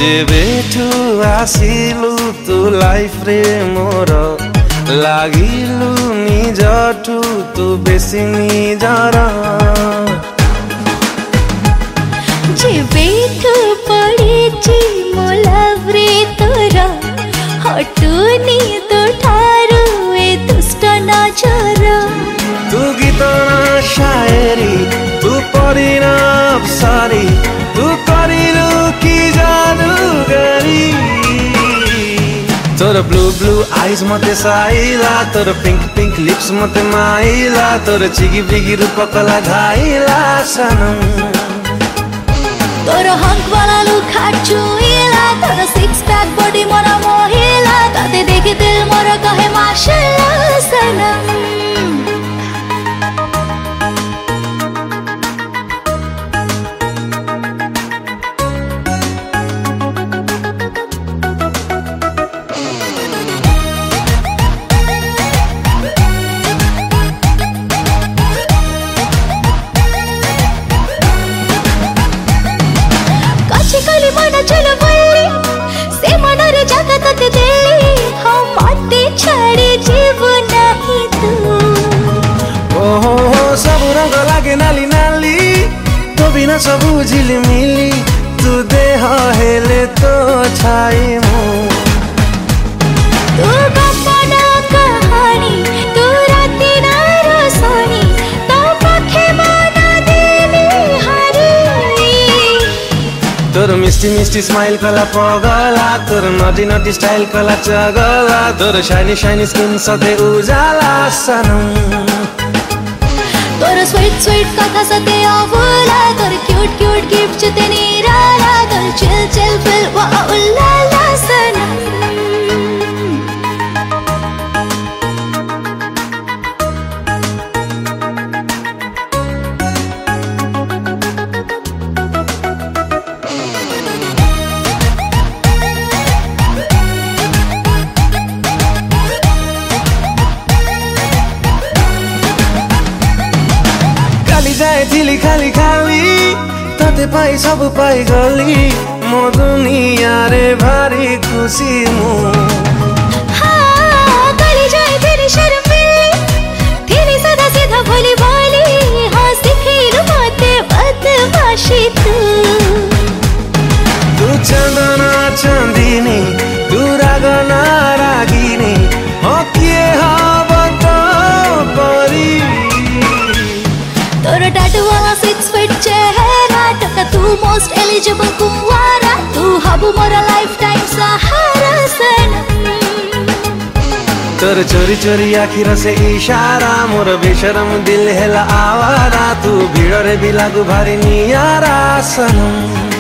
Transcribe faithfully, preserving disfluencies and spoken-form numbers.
जेबेठु आसिलु तु लाइफ रे मोर लागिलु निजठु तु बेसी निजर जेबेठु पड़ेछि मो लव रे तोर हटुनी तो ठारू ए दुष्ट नजर तू गीत शायरी तू परिना अप्सरी तू करिलु की जादूगरी तोर ब्लू ब्लू आईज मते साइला तोर पिंक पिंक लिप्स मते माइला तोर चिगी बिगी रूप कला घाइला सनम तोर हंक वाला लुक छुइला तोर सिक्स पैक बॉडी मोरा मोहिला तते देखि दिल मोर कहे माशाल्लाह सनम कली मन चलो बल्ली से मन रे जगत ते देली हम मते छाड़ी जीव नहीं तू ओहो सब रंग लागे नाली नाली तो बिना सब झिलमिली तू देह हेले तो छाई मु तू गपना कहानी तू राती ना रोसनी तो पखे बना देली हरी तोर मिस्टी मिस्टी स्माइल कला पगला तोर नटी नटी स्टाइल कला चगला तोर शाइनी शाइनी स्किन सधैँ उजाला सनम तोर स्वीट स्वीट कथा सते अबुला तोर क्यूट क्यूट गिफ्ट चते निराला तोर चिल चिल फिल वा उल्लाला सनम जाए थिली खाली खाली तते पाई सब पाई गली मो दुनिया रे भारी खुशी मु हाँ गली जाए तेरी शर्मिली तेरी सदा सीधा भोली बोली हाँ सिखिलु मते बदमाशी तू तू चंदना चंदिनी तू रागना रागिनी हो किए हब तो परी तोर टैटू वाला सिक्स फीट चेहरा टका तू मोस्ट एलिजिबल कुंवारा तू हबु मोरा लाइफ टाइम सहारा सनम तोर चोरी चोरी आखिर से इशारा मोर बेशरम दिल हेला आवारा तू भीड़ रे भी लागू भारी नियारा सनम।